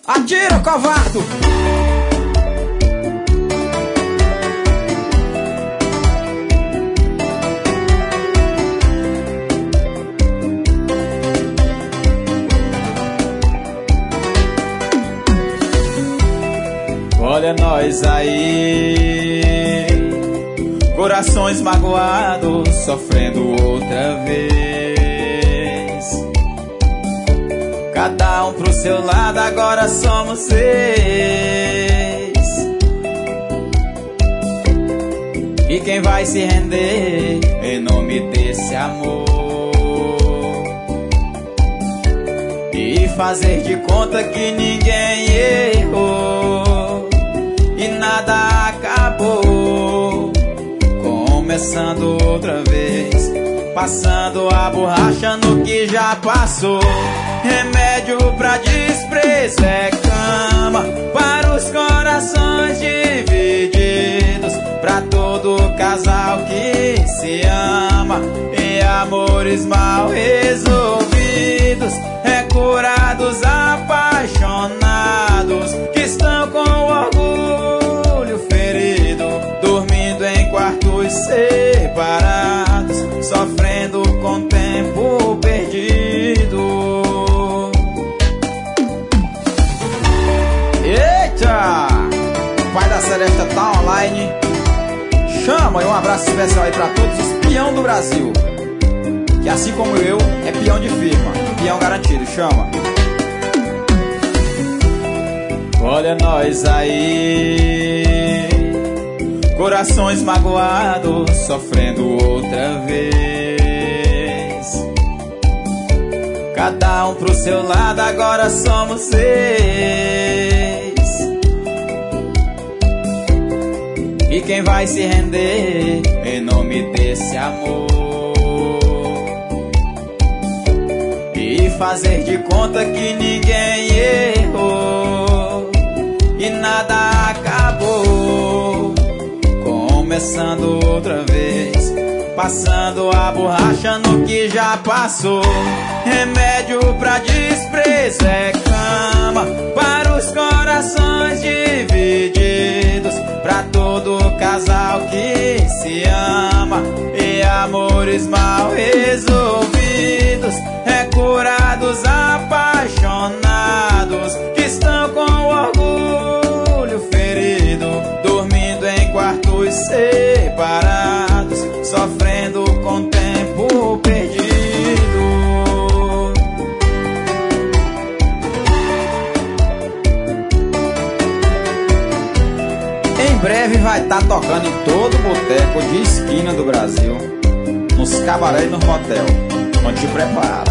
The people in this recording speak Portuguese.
Atira, covardo! Olha nós aí, corações magoados, sofrendo outra vez. Cada um pro seu lado, agora somos 6. E quem vai se render em nome desse amor? E fazer de conta que ninguém errou e nada acabou, começando outra vez, passando a borracha no que já passou. Remédio pra desprezo é cama para os corações divididos, pra todo casal que se ama, e amores mal resolvidos, recurados, apaixonados, que estão com o orgulho ferido, dormindo em quartos separados, sofrendo com tempo perdido. Eita! O pai da Celeste tá online. Chama, e um abraço especial aí pra todos os peão do Brasil, que assim como eu, é peão de firma, peão garantido. Chama. Olha nós aí, corações magoados, sofrendo outra vez. Cada um pro seu lado, agora somos 6. E quem vai se render em nome desse amor? E fazer de conta que ninguém errou e nada acabou, começando outra vez, passando a borracha no que já passou. Remédio pra desprezo é cama para os corações divididos, pra todo casal que se ama, e amores mal resolvidos, recurados, apaixonados, que estão com o orgulho ferido, dormindo em quartos separados, sofrendo com tempo perdido. Em breve vai estar tocando em todo boteco de esquina do Brasil, nos cabarés e nos motel. Onde te prepara.